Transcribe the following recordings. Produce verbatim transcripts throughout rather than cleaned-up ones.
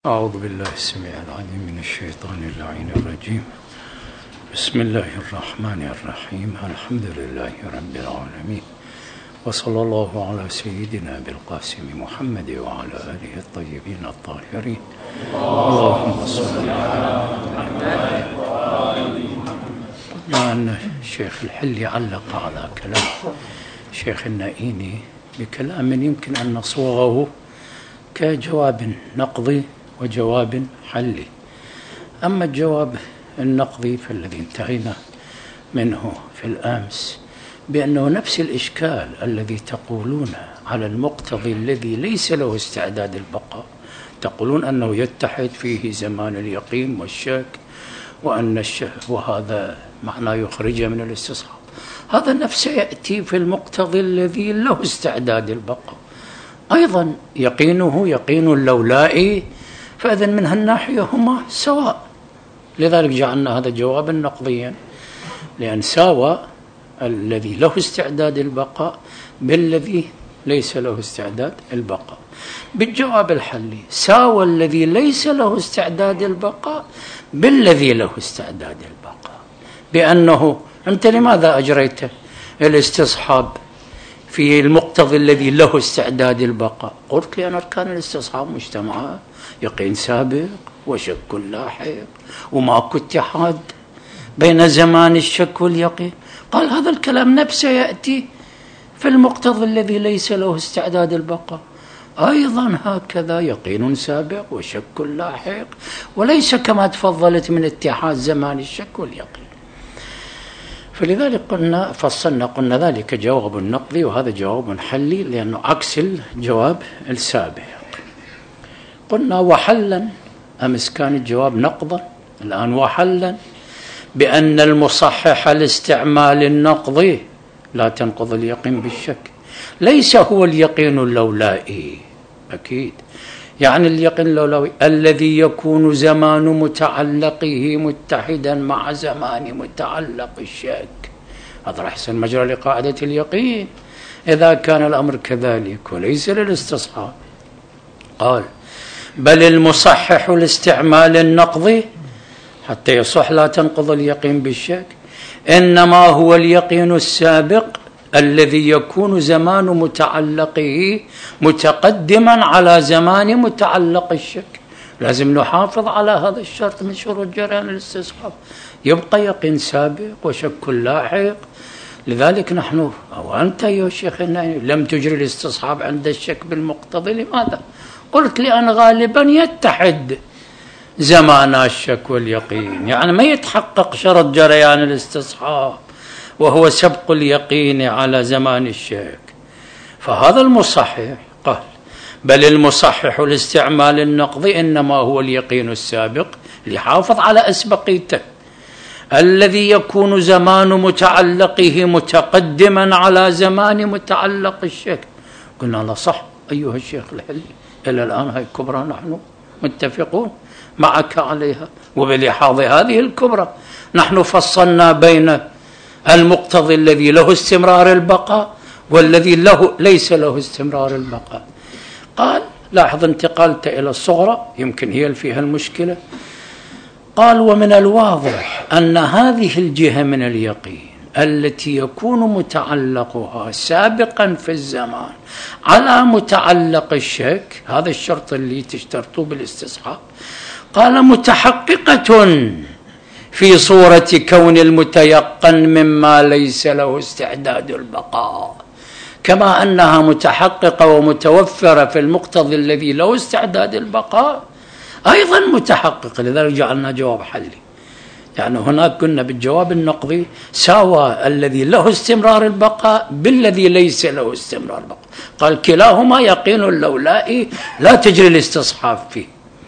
أعوذ بالله السميع العليم من الشيطان اللعين الرجيم. بسم الله الرحمن الرحيم. الحمد لله رب العالمين، وصلى الله على سيدنا بالقاسم محمد وعلى آله الطيبين الطاهرين. اللهم صل على محمد. قلنا أن الشيخ الحلي علق على كلام الشيخ النائيني بكلام يمكن أن نصوغه كجواب نقضي وجواب حلي. أما الجواب النقضي فالذي انتهينا منه في الأمس بأنه نفس الإشكال الذي تقولون على المقتضي الذي ليس له استعداد البقاء، تقولون أنه يتحد فيه زمان اليقين والشك، وأن الشك وهذا معناه يخرجه من الاستصحاب، هذا نفسه يأتي في المقتضي الذي له استعداد البقاء أيضا يقينه يقين اللولائي، فإذا من هالناحية هما سواء. لذلك جعلنا هذا جوابا نقضيا، لأن ساوى الذي له استعداد البقاء بالذي ليس له استعداد البقاء. بالجواب الحلي ساوى الذي ليس له استعداد البقاء بالذي له استعداد البقاء، بأنه أنت لماذا أجريت الاستصحاب في المقتضي الذي له استعداد البقاء؟ قلت لأن أركان الاستصحاب مجتمعة، يقين سابق وشك لاحق وماكو اتحاد بين زمان الشك واليقين. قال هذا الكلام نفسه يأتي في المقتضى الذي ليس له استعداد البقاء أيضا هكذا، يقين سابق وشك لاحق، وليس كما تفضلت من اتحاد زمان الشك واليقين. فلذلك قلنا فصلنا قلنا ذلك جواب نقضي وهذا جواب حلي، لأنه عكس الجواب السابق. قلنا وحلا، أمس كان الجواب نقضا، الآن وحلا، بأن المصحح الاستعمال النقضي لا تنقض اليقين بالشك، ليس هو اليقين اللولائي أكيد، يعني اليقين اللولائي الذي يكون زمان متعلقه متحدا مع زمان متعلق الشك، هذا راح يصير مجرى لقاعدة اليقين إذا كان الأمر كذلك وليس للاستصحاب. قال بل المصحح الاستعمال النقضي حتى يصح لا تنقض اليقين بالشك إنما هو اليقين السابق الذي يكون زمان متعلقه متقدما على زمان متعلق الشك. لازم نحافظ على هذا الشرط من شروط جريان الاستصحاب، يبقى يقين سابق وشك لاحق. لذلك نحن أو أنت يا شيخ لم تجري الاستصحاب عند الشك بالمقتضي. لماذا؟ قلت لأن غالبا يتحد زمان الشك واليقين، يعني ما يتحقق شرط جريان الاستصحاب وهو سبق اليقين على زمان الشك. فهذا المصحح قال بل المصحح الاستعمال النقضي إنما هو اليقين السابق ليحافظ على أسبقيته الذي يكون زمان متعلقه متقدما على زمان متعلق الشك. قلنا لا صح أيها الشيخ الحلي، إلى الآن هاي الكبرى نحن متفقون معك عليها، وبلحاظ هذه الكبرى نحن فصلنا بين المقتضي الذي له استمرار البقاء والذي له ليس له استمرار البقاء. قال لاحظ انتقلت إلى الصغرى يمكن هي اللي فيها المشكلة. قال ومن الواضح أن هذه الجهة من اليقين التي يكون متعلقها سابقا في الزمان على متعلق الشك، هذا الشرط اللي تشترطوه بالاستصحاب، قال متحققة في صورة كون المتيقن مما ليس له استعداد البقاء، كما أنها متحققة ومتوفرة في المقتضي الذي له استعداد البقاء أيضا متحقق. لذلك جعلنا جواب حلي، يعني هناك كنا بالجواب النقضي ساوى الذي له استمرار البقاء بالذي ليس له استمرار البقاء، قال كلاهما يقين اللولائي لا تجري الاستصحاب فيه.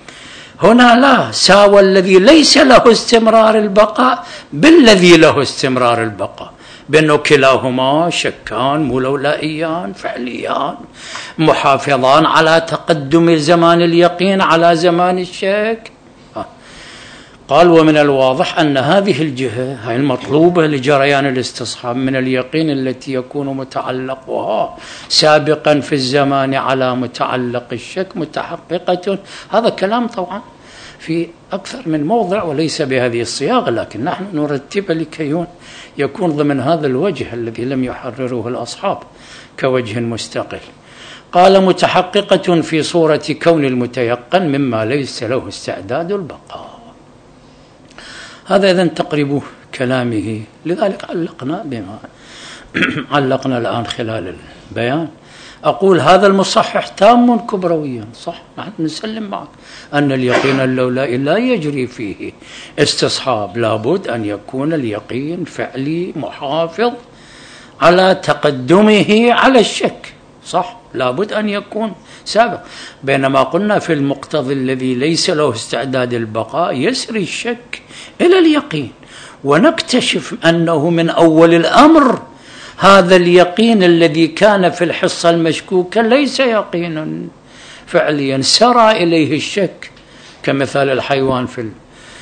هنا لا، ساوى الذي ليس له استمرار البقاء بالذي له استمرار البقاء، بأنه كلاهما شكان مولولائيان فعليان محافظان على تقدم زمان اليقين على زمان الشك. قال ومن الواضح أن هذه الجهة هي المطلوبة لجريان الاستصحاب من اليقين التي يكون متعلقها سابقا في الزمان على متعلق الشك متحققة. هذا كلام طبعا في أكثر من موضع وليس بهذه الصياغة، لكن نحن نرتب لكي يكون ضمن هذا الوجه الذي لم يحرره الأصحاب كوجه مستقل. قال متحققة في صورة كون المتيقن مما ليس له استعداد البقاء. هذا إذن تقريب كلامه، لذلك علقنا بما علقنا الآن خلال البيان. أقول هذا المصحح تام كبرويا، صح، نحن نسلم معك أن اليقين اللولائي لا يجري فيه استصحاب، لابد أن يكون اليقين فعلي محافظ على تقدمه على الشك، صح، لابد أن يكون سابق. بينما قلنا في المقتضي الذي ليس له استعداد البقاء يسري الشك إلى اليقين، ونكتشف أنه من أول الأمر هذا اليقين الذي كان في الحصة المشكوكة ليس يقينا فعليا، سرى إليه الشك، كمثال الحيوان في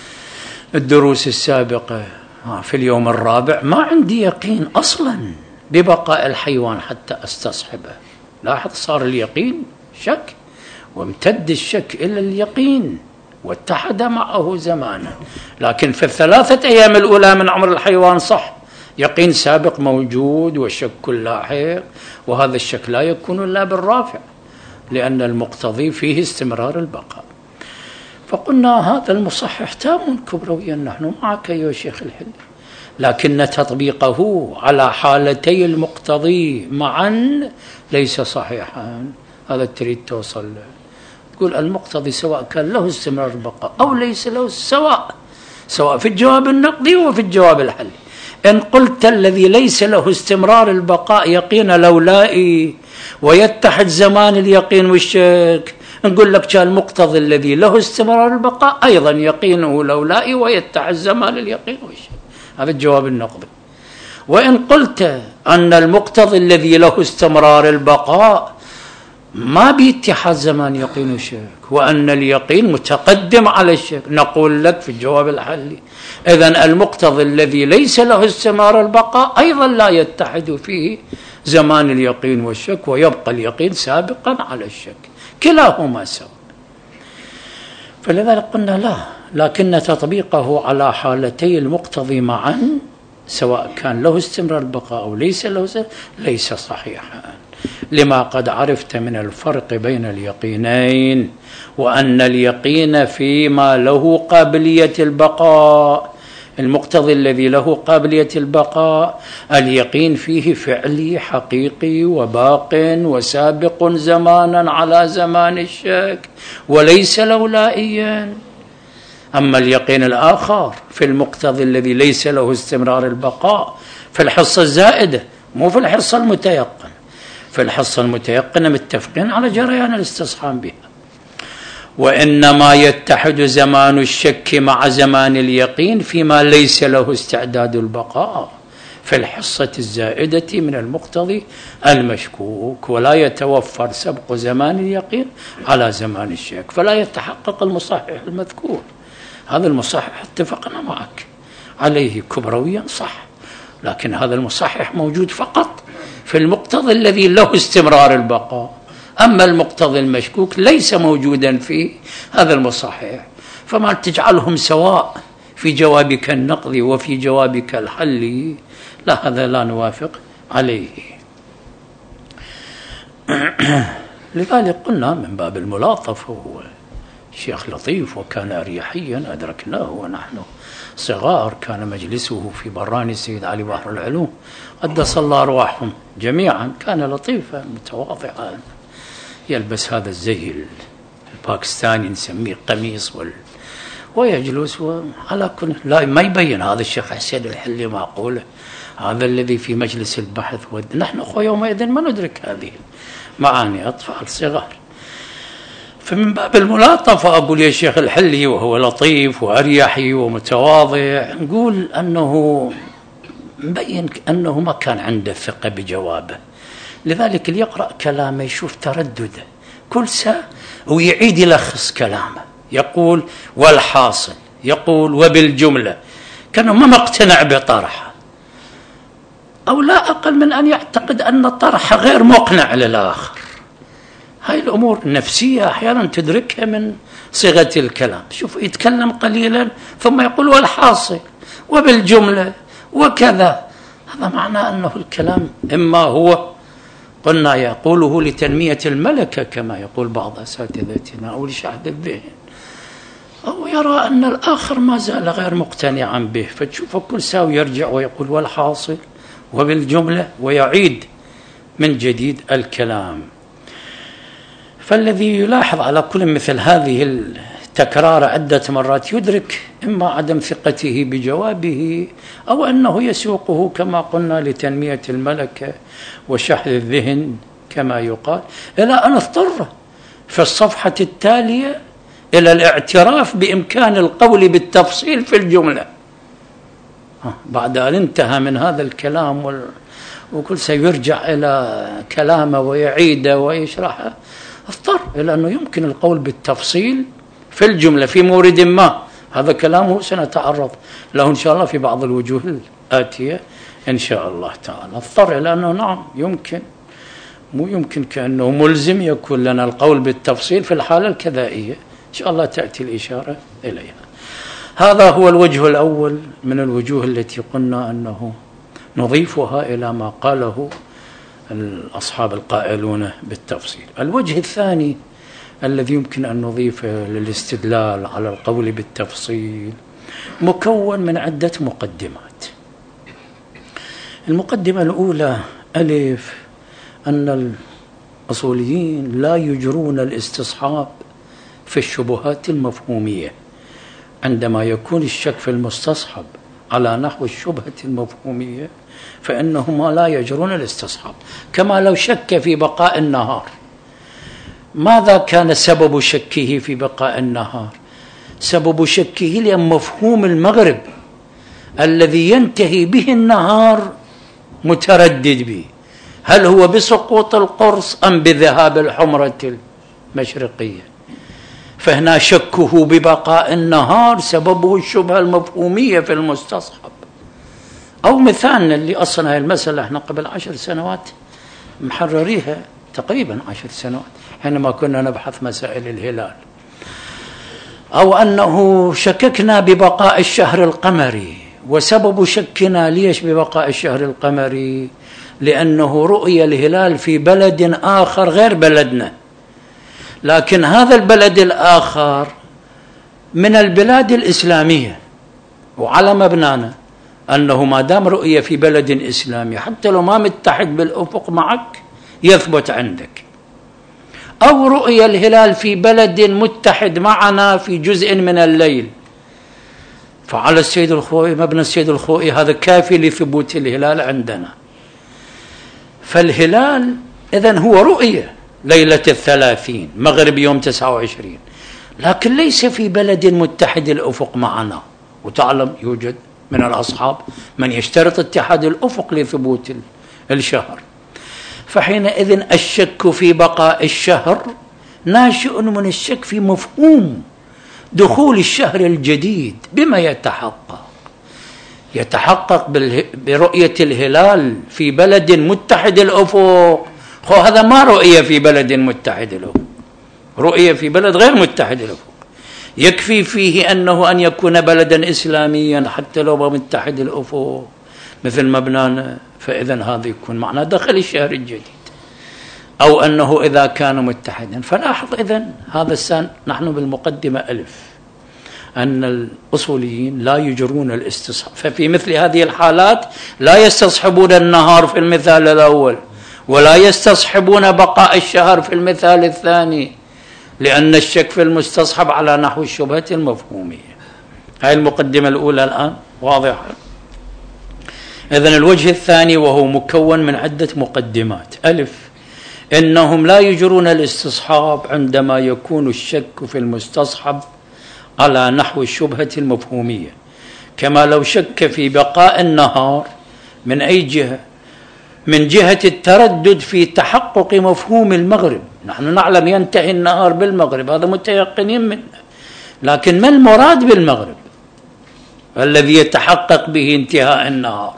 الدروس السابقة في اليوم الرابع ما عندي يقين أصلا ببقاء الحيوان حتى أستصحبه. لاحظ صار اليقين شك وامتد الشك إلى اليقين واتحد معه زمانا. لكن في الثلاثة أيام الأولى من عمر الحيوان صح يقين سابق موجود وشك لاحق، وهذا الشك لا يكون إلا بالرافع لأن المقتضي فيه استمرار البقاء. فقلنا هذا المصحح تام كبرويا، نحن معك يا شيخ الحلي، لكن تطبيقه على حالتي المقتضي معا ليس صحيحا. هذا تريد توصل له، تقول المقتضي سواء كان له استمرار البقاء أو ليس له، سواء سواء في الجواب النقدي وفي الجواب الحلي. إن قلت الذي ليس له استمرار البقاء يقين لولائي ويتحد زمان اليقين والشك، نقول لك كان المقتضي الذي له استمرار البقاء أيضا يقينه لولائي ويتحد زمان اليقين والشك. هذا الجواب النقدي. وإن قلت أن المقتضي الذي له استمرار البقاء ما باتحاد زمان يقين وشك وأن اليقين متقدم على الشك، نقول لك في الجواب الحلي إذن المقتضي الذي ليس له استمرار البقاء أيضا لا يتحد فيه زمان اليقين والشك ويبقى اليقين سابقا على الشك، كلاهما سواء. فلذلك قلنا لا، لكن تطبيقه على حالتي المقتضي معا سواء كان له استمرار البقاء أو ليس له ليس صحيحا، لما قد عرفت من الفرق بين اليقينين، وأن اليقين فيما له قابلية البقاء، المقتضي الذي له قابلية البقاء اليقين فيه فعلي حقيقي وباق وسابق زمانا على زمان الشك وليس لولائيا. أما اليقين الآخر في المقتضي الذي ليس له استمرار البقاء في الحصة الزائدة، مو في الحصة المتيقن. في الحصة المتيقنة متفقين على جريان الاستصحاب بها، وإنما يتحد زمان الشك مع زمان اليقين فيما ليس له استعداد البقاء في الحصة الزائدة من المقتضي المشكوك، ولا يتوفر سبق زمان اليقين على زمان الشك، فلا يتحقق المصحح المذكور. هذا المصحح اتفقنا معك عليه كبرويا صح، لكن هذا المصحح موجود فقط في المقتضي الذي له استمرار البقاء، أما المقتضي المشكوك ليس موجودا في هذا المصحح. فما تجعلهم سواء في جوابك النقضي وفي جوابك الحلي، لا، هذا لا نوافق عليه. لذلك قلنا من باب الملاطفة هو شيخ لطيف وكان أريحيا أدركناه ونحن صغار، كان مجلسه في براني السيد علي بحر العلوم قدس الله أرواحهم جميعا، كان لطيفا متواضعا يلبس هذا الزي الباكستاني نسميه قميص وال... ويجلس وعلى كل لا ما يبين هذا الشيخ حسين الحلي معقوله هذا الذي في مجلس البحث ود... نحن أخوة يومئذ ما ندرك هذه معاني، أطفال صغار. فمن باب الملاطفة أقول يا شيخ الحلي وهو لطيف وأريحي ومتواضع، نقول أنه مبين أنه ما كان عنده ثقة بجوابه، لذلك اللي يقرأ كلامه يشوف تردده كل ساعة ويعيد يلخص كلامه، يقول والحاصل يقول وبالجملة، كانه ما مقتنع بطرحه، أو لا أقل من أن يعتقد أن طرحه غير مقنع للآخر. هاي الأمور النفسية أحيانا تدركها من صيغة الكلام. شوف يتكلم قليلا ثم يقول والحاصل وبالجملة وكذا، هذا معناه أنه الكلام إما هو قلنا يقوله لتنمية الملكة كما يقول بعض أساتذتنا، أو لشحذ الذهن، أو يرى أن الآخر ما زال غير مقتنعا به، فتشوف كل ساوي يرجع ويقول والحاصل وبالجملة ويعيد من جديد الكلام. فالذي يلاحظ على كل مثل هذه التكرار عدة مرات يدرك إما عدم ثقته بجوابه، أو أنه يسوقه كما قلنا لتنمية الملكة وشحذ الذهن كما يقال، إلى أن اضطر في الصفحة التالية إلى الاعتراف بإمكان القول بالتفصيل في الجملة. بعد أن انتهى من هذا الكلام وال... وكل سيرجع إلى كلامه ويعيده ويشرحه، اضطر إلى أنه يمكن القول بالتفصيل في الجملة في مورد ما. هذا كلامه سنتعرض له إن شاء الله في بعض الوجوه الآتية إن شاء الله تعالى. اضطر إلى أنه نعم يمكن، مو يمكن كأنه ملزم يكون لنا القول بالتفصيل في الحالة الكذائية، إن شاء الله تأتي الإشارة إليها. هذا هو الوجه الأول من الوجوه التي قلنا أنه نضيفها إلى ما قاله الأصحاب القائلون بالتفصيل. الوجه الثاني الذي يمكن أن نضيفه للاستدلال على القول بالتفصيل مكون من عدة مقدمات. المقدمة الأولى ألف، أن الأصوليين لا يجرون الاستصحاب في الشبهات المفهومية. عندما يكون الشك في المستصحب على نحو الشبهة المفهومية فإنهما لا يجرون الاستصحاب. كما لو شك في بقاء النهار، ماذا كان سبب شكه في بقاء النهار؟ سبب شكه لأن مفهوم المغرب الذي ينتهي به النهار متردد به، هل هو بسقوط القرص أم بذهاب الحمرة المشرقية؟ فهنا شكه ببقاء النهار سببه الشبهة المفهومية في المستصحب. أو مثالنا اللي أصلا هاي المسألة احنا قبل عشر سنوات محرريها، تقريبا عشر سنوات، حينما كنا نبحث مسائل الهلال، أو أنه شككنا ببقاء الشهر القمري، وسبب شكنا ليش ببقاء الشهر القمري؟ لأنه رؤية الهلال في بلد آخر غير بلدنا، لكن هذا البلد الآخر من البلاد الإسلامية، وعلى مبنانا أنه ما دام رؤية في بلد إسلامي حتى لو ما متحد بالأفق معك يثبت عندك، أو رؤية الهلال في بلد متحد معنا في جزء من الليل، فعلى السيد الخوئي مبنى السيد الخوئي هذا كافي لثبوت الهلال عندنا. فالهلال إذن هو رؤية ليلة الثلاثين مغرب يوم تسعة وعشرين، لكن ليس في بلد متحد الأفق معنا. وتعلم يوجد من الأصحاب من يشترط اتحاد الأفق لثبوت الشهر. فحينئذ الشك في بقاء الشهر ناشئ من الشك في مفهوم دخول الشهر الجديد. بما يتحقق؟ يتحقق برؤية الهلال في بلد متحد الأفق. خو هذا ما رؤية في بلد متحد الأفق، رؤية في بلد غير متحد الأفق. يكفي فيه أنه أن يكون بلدا إسلاميا حتى لو متحد الأفق مثل مبنانا، فإذن هذا يكون معناه دخل الشهر الجديد، أو أنه إذا كان متحدا. فلاحظ إذن هذا السن نحن بالمقدمة ألف، أن الأصوليين لا يجرون الاستصحاب، ففي مثل هذه الحالات لا يستصحبون النهار في المثال الأول، ولا يستصحبون بقاء الشهر في المثال الثاني، لأن الشك في المستصحب على نحو الشبهة المفهومية. هاي المقدمة الأولى الآن واضحة. إذن الوجه الثاني وهو مكون من عدة مقدمات. ألف، إنهم لا يجرون الاستصحاب عندما يكون الشك في المستصحب على نحو الشبهة المفهومية، كما لو شك في بقاء النهار من أي جهة؟ من جهة التردد في تحقق مفهوم المغرب. نحن نعلم ينتهي النهار بالمغرب، هذا متيقنين منه، لكن ما المراد بالمغرب؟ الذي يتحقق به انتهاء النهار.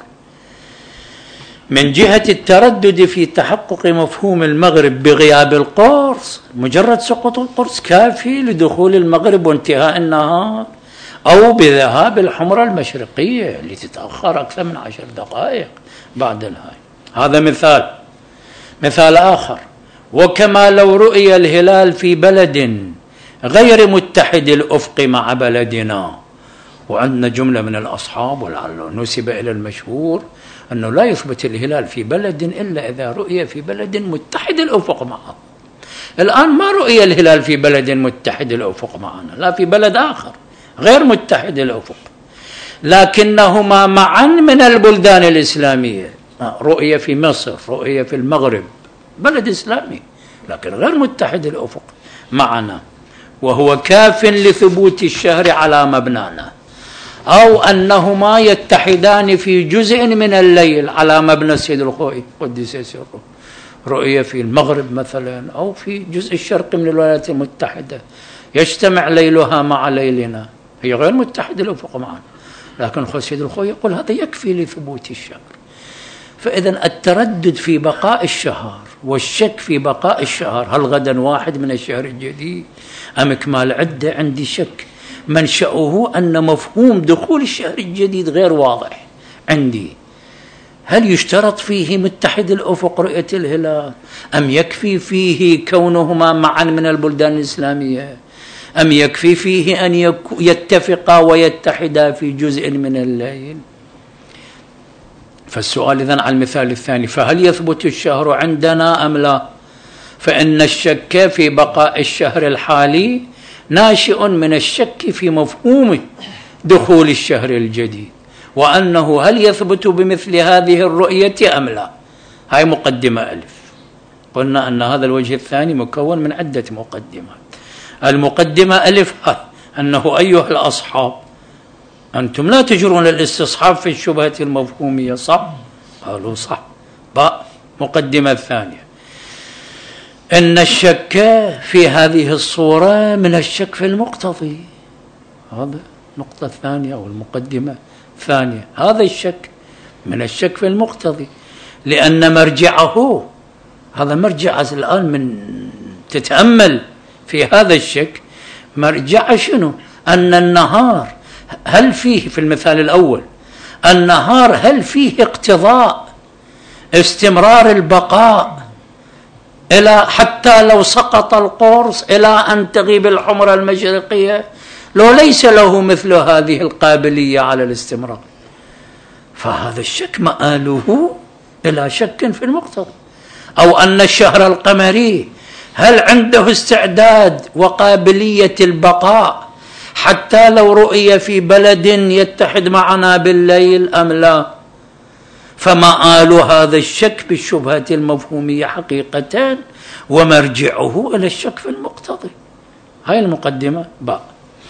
من جهة التردد في تحقق مفهوم المغرب بغياب القرص، مجرد سقوط القرص كافي لدخول المغرب وانتهاء النهار، أو بذهاب الحمرة المشرقية اللي تتأخر أكثر من عشر دقائق بعد الهاي. هذا مثال. مثال آخر: وكما لو رؤي الهلال في بلد غير متحد الأفق مع بلدنا. وعندنا جملة من الأصحاب ولعله نسب إلى المشهور أنه لا يثبت الهلال في بلد إلا إذا رؤي في بلد متحد الأفق معه. الآن ما رؤي الهلال في بلد متحد الأفق معنا، لا، في بلد آخر غير متحد الأفق، لكنهما معا من البلدان الإسلامية. رؤية في مصر، رؤية في المغرب، بلد إسلامي لكن غير متحد الأفق معنا، وهو كاف لثبوت الشهر على مبنانا. أو أنهما يتحدان في جزء من الليل على مبنى السيد الخوئي قدس سره، رؤية في المغرب مثلا أو في جزء الشرقي من الولايات المتحدة، يجتمع ليلها مع ليلنا، هي غير متحد الأفق معنا، لكن السيد الخوئي يقول هذا يكفي لثبوت الشهر. فإذا التردد في بقاء الشهر والشك في بقاء الشهر، هل غدا واحد من الشهر الجديد أم إكمال عدة، عندي شك منشأه أن مفهوم دخول الشهر الجديد غير واضح عندي. هل يشترط فيه متحد الأفق رؤية الهلال، أم يكفي فيه كونهما معا من البلدان الإسلامية، أم يكفي فيه أن يتفقا ويتحدا في جزء من الليل؟ فالسؤال إذن على المثال الثاني: فهل يثبت الشهر عندنا أم لا؟ فإن الشك في بقاء الشهر الحالي ناشئ من الشك في مفهوم دخول الشهر الجديد، وأنه هل يثبت بمثل هذه الرؤية أم لا. هاي مقدمة ألف. قلنا أن هذا الوجه الثاني مكون من عدة مقدمات. المقدمة ألف أنه أيها الأصحاب أنتم لا تجرون الاستصحاب في الشبهة المفهومية، صح؟ قالوا صح. باء مقدمة الثانية: إن الشك في هذه الصورة من الشك في المقتضي. هذا النقطة الثانية أو المقدمة الثانية، هذا الشك من الشك في المقتضي، لأن مرجعه، هذا مرجع الآن من تتأمل في هذا الشك، مرجع شنو؟ أن النهار هل فيه، في المثال الأول، النهار هل فيه اقتضاء استمرار البقاء إلى حتى لو سقط القرص إلى أن تغيب الحمرة المشرقية، لو ليس له مثل هذه القابلية على الاستمرار، فهذا الشك مآله إلى شك في المقتضى. أو أن الشهر القمري هل عنده استعداد وقابلية البقاء حتى لو رؤي في بلد يتحد معنا بالليل أم لا؟ فمآل هذا الشك بالشبهة المفهومية حقيقة ومرجعه إلى الشك في المقتضي. هاي المقدمة باء.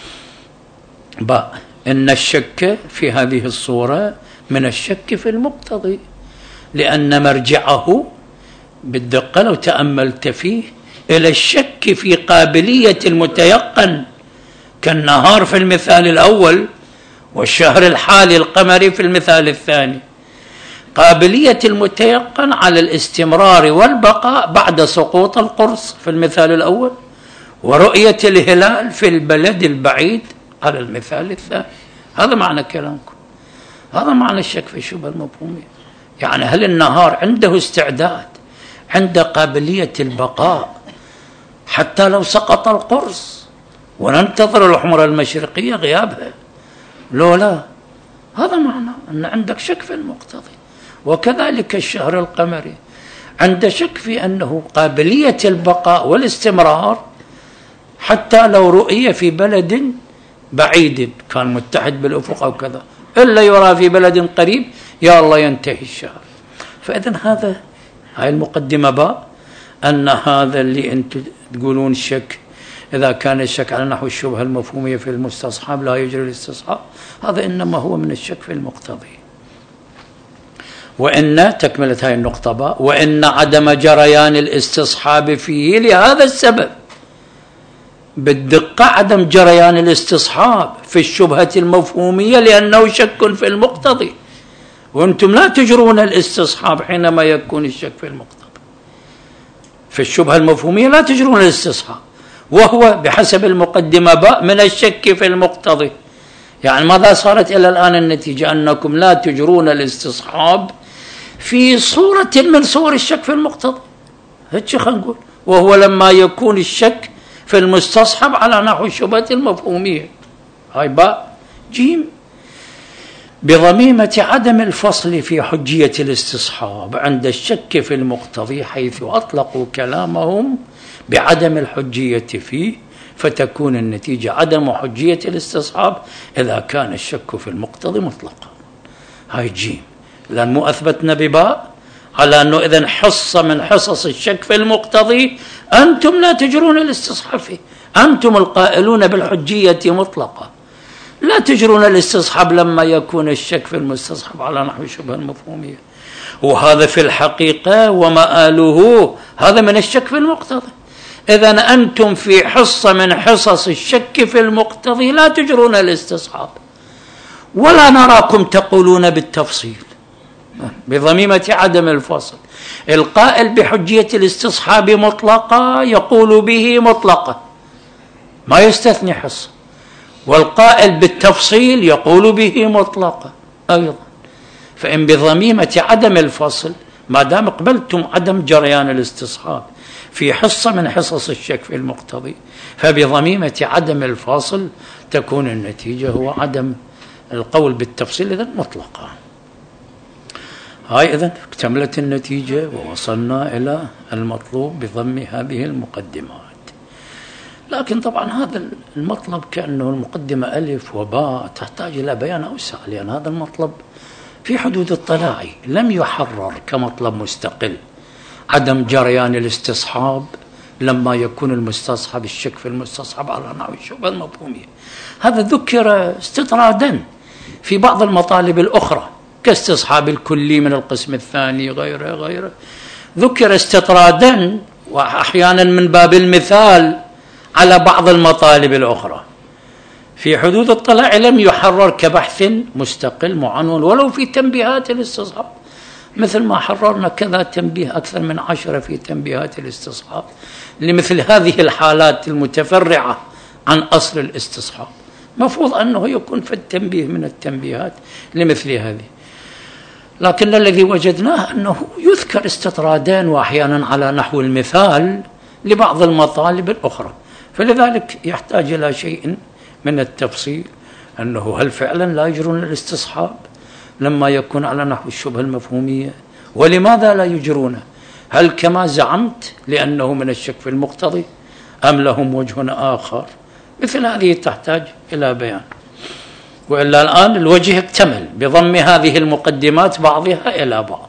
باء إن الشك في هذه الصورة من الشك في المقتضي، لأن مرجعه بالدقة لو تأملت فيه إلى الشك في قابلية المتيقن كالنهار في المثال الأول والشهر الحالي القمري في المثال الثاني، قابلية المتيقن على الاستمرار والبقاء بعد سقوط القرص في المثال الأول، ورؤية الهلال في البلد البعيد على المثال الثاني. هذا معنى كلامكم، هذا معنى الشك في الشبهة المفهومية. يعني هل النهار عنده استعداد، عنده قابلية البقاء حتى لو سقط القرص وننتظر الحمرة المشرقية غيابها؟ لو لا، هذا معنى أن عندك شك في المقتضي. وكذلك الشهر القمري عنده شك في أنه قابلية البقاء والاستمرار حتى لو رؤية في بلد بعيد كان متحد بالأفق أو كذا، إلا يرى في بلد قريب يا الله ينتهي الشهر. فإذن هذا، هاي المقدمة باء، أن هذا اللي أنتم تقولون الشك، إذا كان الشك على نحو الشبهة المفهومية في المستصحاب لا يجري الاستصحاب، هذا إنما هو من الشك في المقتضي. وإن تكملة هاي النقطة باء: وإن عدم جريان الاستصحاب فيه لهذا السبب، بالدقة عدم جريان الاستصحاب في الشبهة المفهومية لأنه شك في المقتضي، وأنتم لا تجرون الاستصحاب حينما يكون الشك في المقتضي. في الشبهة المفهومية لا تجرون الاستصحاب، وهو بحسب المقدمة باء من الشك في المقتضي. يعني ماذا صارت إلى الآن النتيجة؟ أنكم لا تجرون الاستصحاب في صورة من صور الشك في المقتضي. هيك خلينا نقول، وهو لما يكون الشك في المستصحب على نحو الشبهة المفهومية. هاي باء. جيم، بضميمة عدم الفصل في حجية الاستصحاب عند الشك في المقتضي، حيث أطلقوا كلامهم بعدم الحجية فيه، فتكون النتيجة عدم حجية الاستصحاب إذا كان الشك في المقتضي مطلقا. هاي جيم، لأن مو أثبتنا بباء على أنه إذن حصة من حصص الشك في المقتضي أنتم لا تجرون الاستصحاب فيه، أنتم القائلون بالحجية مطلقة، لا تجرون الاستصحاب لما يكون الشك في المستصحب على نحو الشبهة المفهومية. وهذا في الحقيقة ومآله هذا من الشك في المقتضي. إذن أنتم في حصة من حصص الشك في المقتضي لا تجرون الاستصحاب، ولا نراكم تقولون بالتفصيل بضميمة عدم الفصل. القائل بحجية الاستصحاب مطلقة يقول به مطلقة ما يستثني حصة، والقائل بالتفصيل يقول به مطلقة أيضا. فإن بضميمة عدم الفصل، ما دام قبلتم عدم جريان الاستصحاب في حصة من حصص الشك في المقتضي، فبضميمة عدم الفاصل تكون النتيجة هو عدم القول بالتفصيل إذن مطلقة. هاي إذن اكتملت النتيجة ووصلنا إلى المطلوب بضم هذه المقدمات. لكن طبعا هذا المطلب كأنه المقدمة ألف وباء تحتاج إلى بيان أوسع، لأن هذا المطلب في حدود الطلاعي لم يحرر كمطلب مستقل. عدم جريان الاستصحاب لما يكون المستصحب الشك في المستصحب على نحو الشبهة المفهومية، هذا ذكر استطرادا في بعض المطالب الأخرى كاستصحاب الكلي من القسم الثاني غيره غيره، ذكر استطرادا وأحيانا من باب المثال على بعض المطالب الأخرى. في حدود الطلاع لم يحرر كبحث مستقل معنون ولو في تنبيهات الاستصحاب، مثل ما حررنا كذا تنبيه أكثر من عشرة في تنبيهات الاستصحاب لمثل هذه الحالات المتفرعة عن أصل الاستصحاب. مفروض أنه يكون في التنبيه من التنبيهات لمثل هذه، لكن الذي وجدناه أنه يذكر استطرادان وأحيانا على نحو المثال لبعض المطالب الأخرى، فلذلك يحتاج إلى شيء من التفصيل أنه هل فعلا لا يجرون الاستصحاب لما يكون على نحو الشبهة المفهومية، ولماذا لا يجرونه؟ هل كما زعمت لأنه من الشك في المقتضي أم لهم وجه آخر؟ مثل هذه تحتاج إلى بيان، وإلا الآن الوجه اكتمل بضم هذه المقدمات بعضها إلى بعض.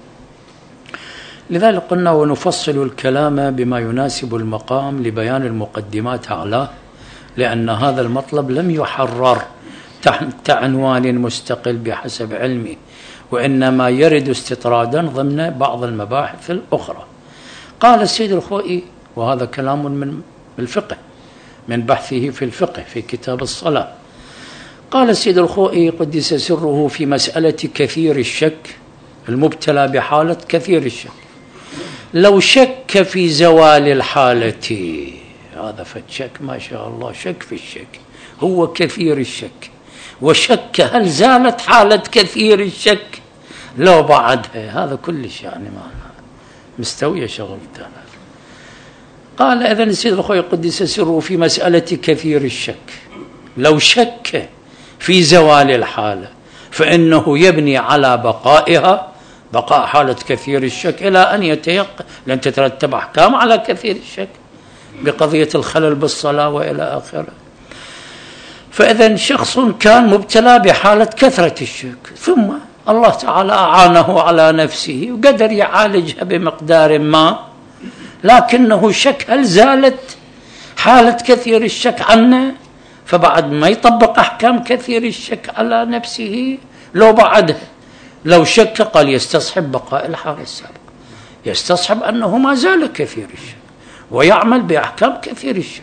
لذلك قلنا ونفصل الكلام بما يناسب المقام لبيان المقدمات أعلاه، لأن هذا المطلب لم يحرر تحت عنوان مستقل بحسب علمي، وإنما يرد استطرادا ضمن بعض المباحث الأخرى. قال السيد الخوئي، وهذا كلام من الفقه من بحثه في الفقه في كتاب الصلاة، قال السيد الخوئي قدس سره في مسألة كثير الشك المبتلى بحالة كثير الشك، لو شك في زوال الحالة، هذا فالشك ما شاء الله شك في الشك هو كثير الشك، وشك هل زالت حالة كثير الشك لو بعدها، هذا كلش يعني معنا مستوية شغلتنا. قال إذن السيد الخوئي قدس سره في مسألة كثير الشك لو شك في زوال الحالة فإنه يبني على بقائها، بقاء حالة كثير الشك إلى أن يتيقن، لأن تترتب أحكام على كثير الشك بقضية الخلل بالصلاة وإلى آخره. فإذا شخص كان مبتلى بحالة كثرة الشك، ثم الله تعالى أعانه على نفسه وقدر يعالجها بمقدار ما، لكنه شك هل زالت حالة كثير الشك عنه، فبعد ما يطبق أحكام كثير الشك على نفسه لو بعدها لو شك قال يستصحب بقاء الحالة السابقة، يستصحب أنه ما زال كثير الشك ويعمل بأحكام كثير الشك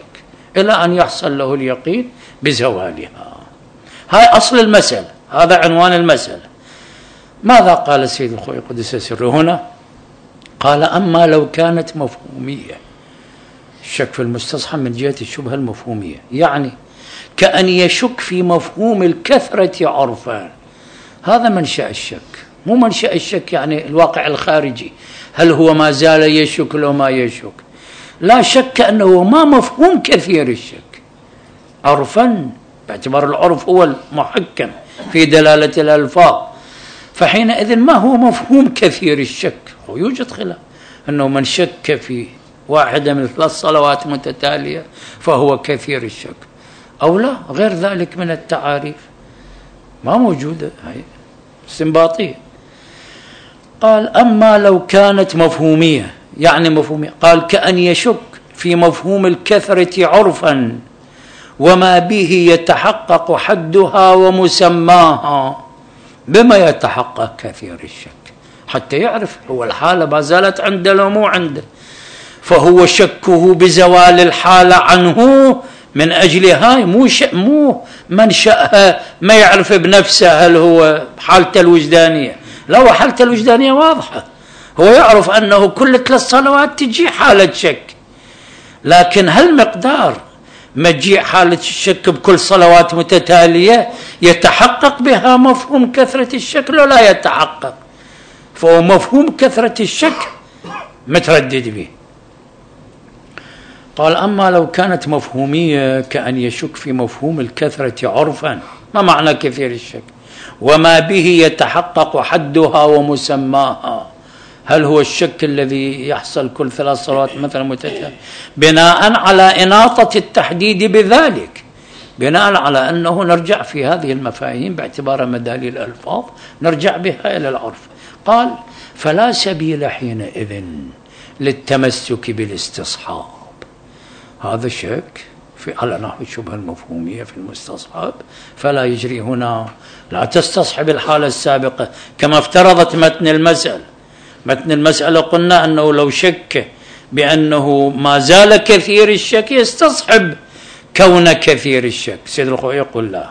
إلى أن يحصل له اليقين بزوالها. هاي أصل المسألة، هذا عنوان المسألة. ماذا قال السيد الخوئي قدس سره هنا؟ قال: أما لو كانت مفهومية، الشك في المستصحب من جهة الشبهة المفهومية، يعني كأن يشك في مفهوم الكثرة عرفا، هذا منشأ الشك، مو منشأ الشك يعني الواقع الخارجي، هل هو ما زال يشك لو ما يشك، لا شك أنه ما مفهوم كثير الشك عرفا، باعتبار العرف هو المحكم في دلالة الألفاظ، فحينئذ ما هو مفهوم كثير الشك؟ ويوجد خلاف أنه من شك في واحدة من ثلاث صلوات متتالية فهو كثير الشك، أو لا غير ذلك من التعاريف ما موجودة، هي استنباطية. قال: أما لو كانت مفهومية، يعني مفهومية، قال كأن يشك في مفهوم الكثرة عرفا وما به يتحقق حدها ومسماها. بما يتحقق كثير الشك؟ حتى يعرف هو الحالة ما زالت عنده لو مو عنده، فهو شكه بزوال الحالة عنه من أجل هاي، مو مو منشأها ما يعرف بنفسه هل هو حالته الوجدانية، لو حالته الوجدانية واضحة، هو يعرف أنه كل ثلاث صلوات تجي حالة شك، لكن هل مقدار ما تجي حالة الشك بكل صلوات متتالية يتحقق بها مفهوم كثرة الشك لو لا يتحقق؟ فهو مفهوم كثرة الشك متردد به. قال: أما لو كانت مفهومية كأن يشك في مفهوم الكثرة عرفا، ما معنى كثير الشك؟ وما به يتحقق حدها ومسماها، هل هو الشك الذي يحصل كل ثلاث صلوات مثلا متتالية بناء على إناطة التحديد بذلك، بناء على أنه نرجع في هذه المفاهيم باعتبار مدالي الألفاظ نرجع بها إلى العرف. قال: فلا سبيل حينئذ للتمسك بالاستصحاب. هذا الشك في على نحو الشبهة المفهومية في المستصحب فلا يجري هنا، لا تستصحب الحالة السابقة كما افترضت متن المسألة. متن المسألة قلنا أنه لو شك بأنه ما زال كثير الشك يستصحب كون كثير الشك. سيد الخوئي يقول لا،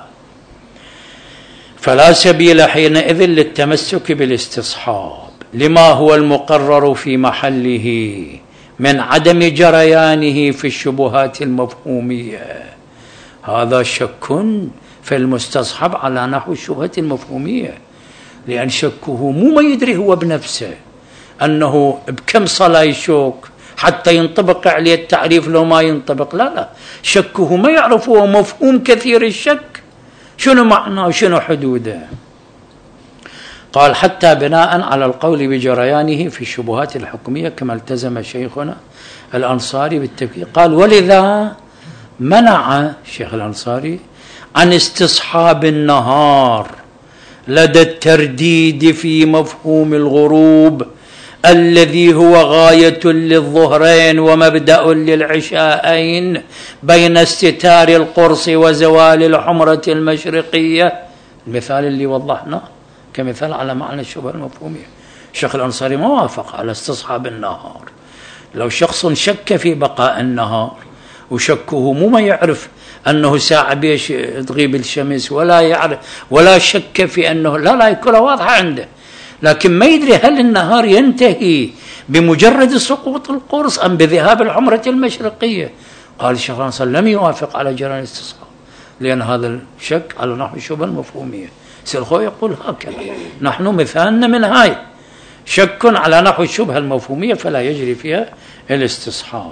فلا سبيل حينئذ للتمسك بالاستصحاب لما هو المقرر في محله من عدم جريانه في الشبهات المفهومية. هذا شك في المستصحب على نحو الشبهة المفهومية، لأن شكه مو ما يدري هو بنفسه أنه بكم صلاة يشك حتى ينطبق عليه التعريف لو ما ينطبق، لا لا، شكه ما يعرف هو مفهوم كثير الشك شنو معناه وشنو حدوده. قال: حتى بناء على القول بجريانه في الشبهات الحكمية كما التزم شيخنا الأنصاري بالتفكير. قال: ولذا منع الشيخ الأنصاري عن استصحاب النهار لدى الترديد في مفهوم الغروب الذي هو غاية للظهرين ومبدأ للعشاءين بين استتار القرص وزوال الحمرة المشرقية، المثال اللي وضحناه كمثال على معنى الشبهة المفهومية. الشيخ الأنصاري ما وافق على استصحاب النهار. لو شخص شك في بقاء النهار وشكه مو ما يعرف أنه ساعة بيش تغيب الشمس، ولا يعرف ولا شك في أنه لا لا يكون واضحة عنده، لكن ما يدري هل النهار ينتهي بمجرد سقوط القرص أم بذهاب الحمرة المشرقية. قال الشيخ الأنصاري لم يوافق على جريان الاستصحاب، لأن هذا الشك على نحو الشبهة المفهومية. سيد الخوئي يقول هكذا، نحن مثالنا من هاي شك على نحو الشبهة المفهومية فلا يجري فيها الاستصحاب.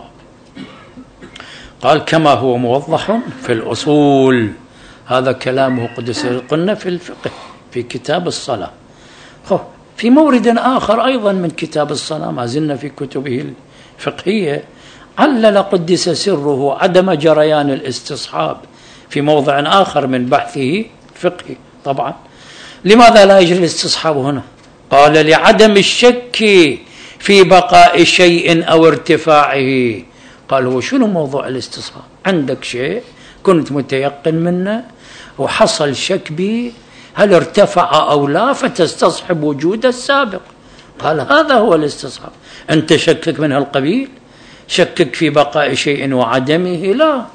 قال: كما هو موضح في الأصول، هذا كلامه قدس قلنا في الفقه في كتاب الصلاة. في مورد آخر أيضا من كتاب الصلاة، ما زلنا في كتبه الفقهية، علل قدس سره عدم جريان الاستصحاب في موضع آخر من بحثه الفقهي. طبعا لماذا لا يجري الاستصحاب هنا؟ قال: لعدم الشك في بقاء شيء أو ارتفاعه. قال: هو شنو موضوع الاستصحاب؟ عندك شيء كنت متيقن منه وحصل شك به هل ارتفع أو لا فتستصحب وجود السابق. قال: هذا هو الاستصحاب. أنت شكك من هالقبيل، شكك في بقاء شيء وعدمه، لا،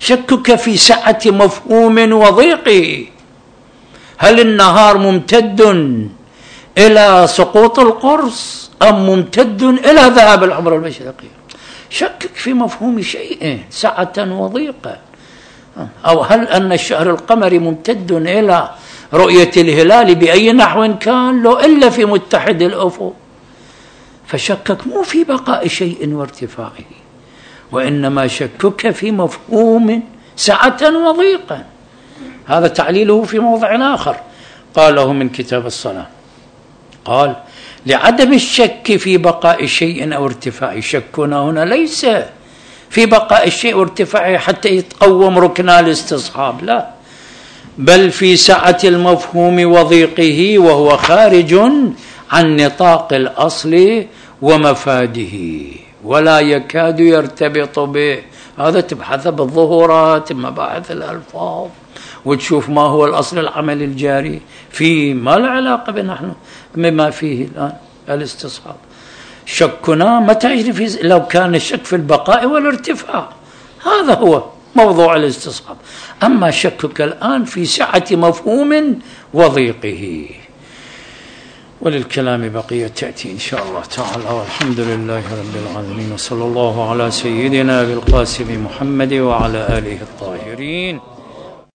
شكك في سعة مفهوم وضيقه. هل النهار ممتد إلى سقوط القرص أم ممتد إلى ذهاب العمر المشرقي؟ شكك في مفهوم شيء سعة وضيقا. أو هل أن الشهر القمري ممتد إلى رؤية الهلال بأي نحو كان لو إلا في متحد الأفق. فشكك مو في بقاء شيء وارتفاعه، وإنما شكك في مفهوم سعة وضيقا. هذا تعليله في موضع آخر قاله من كتاب الصلاة. قال: لعدم الشك في بقاء شيء أو ارتفاعه. شكنا هنا ليس في بقاء الشيء وارتفاعه حتى يتقوم ركنا الاستصحاب، لا، بل في سعة المفهوم وضيقه، وهو خارج عن نطاق الأصل ومفاده ولا يكاد يرتبط به. هذا تبحث بالظهورات مباحث الألفاظ وتشوف ما هو الأصل العمل الجاري في ما له علاقة بنحن بما فيه الآن الاستصحاب. شكنا متى يجري في لو كان الشك في البقاء والارتفاع، هذا هو موضوع الاستصحاب. أما شكك الآن في سعة مفهوم وضيقه. وللكلام بقية تأتي إن شاء الله تعالى. والحمد لله رب العالمين، وصلى الله على سيدنا بالقاسم محمد وعلى آله الطاهرين.